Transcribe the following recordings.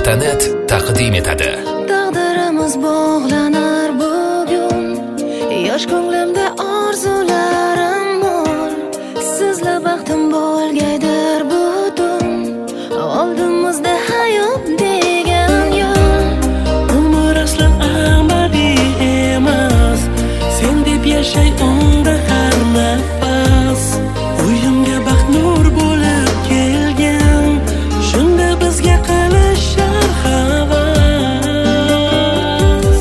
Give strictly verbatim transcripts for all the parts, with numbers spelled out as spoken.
Internet taqdim etadi. Taqdirimiz bog'lanar bugun, yosh ko'nglimda orzularim bor. Sizla baxtim bo'lgaydir butun, oldimizda hayot degan yo'l. Umr aslan abadiy emas, sen deb yashay unda har nafas. Uyimga baxt nur bo'lib kelgan, shunda bizga qilishar havas.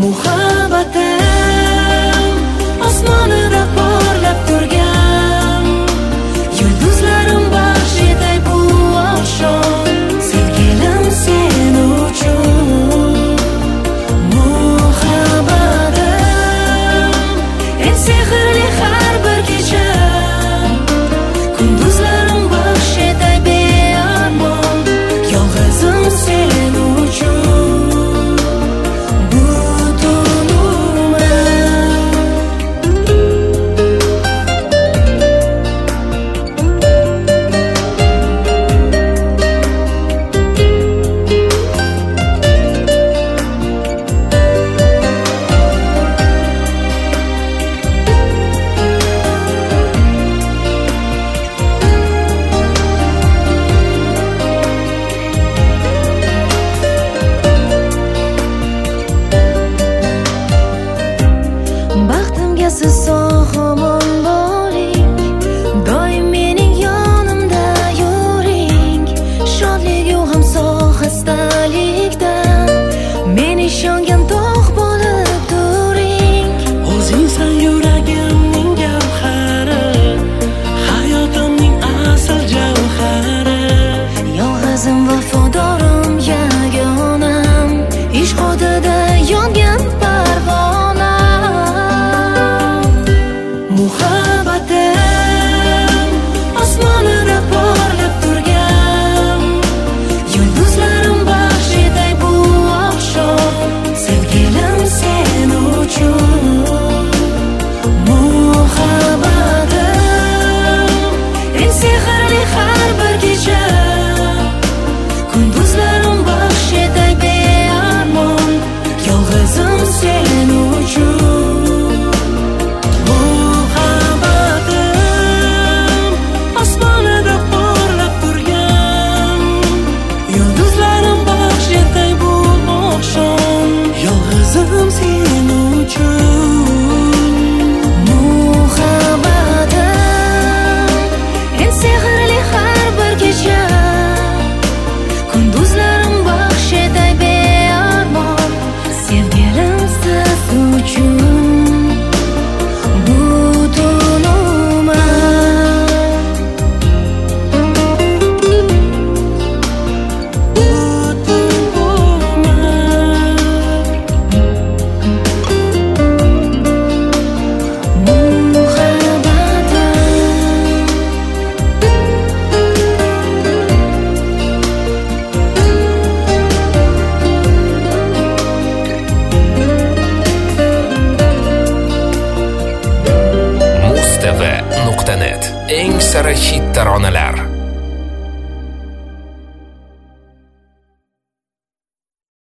Muhabbatim osmonida porlab turgan, yulduzlarim baxsh etay bu oqshom. Sevgilim sen uchun muhabbatim eng sehrli har bir kecha. Kunduzlarim baxsh etay bearmon, yolg'izim sen uchun butun umr. Baxtimga siz